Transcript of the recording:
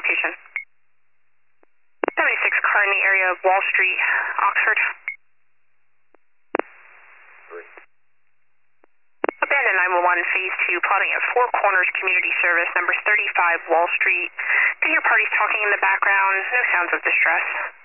location. 76 car in the area of Wall Street, Oxford. Abandon 911 Phase 2, plotting at Four Corners Community Service, number 35 Wall Street. Can hear parties talking in the background, no sounds of distress.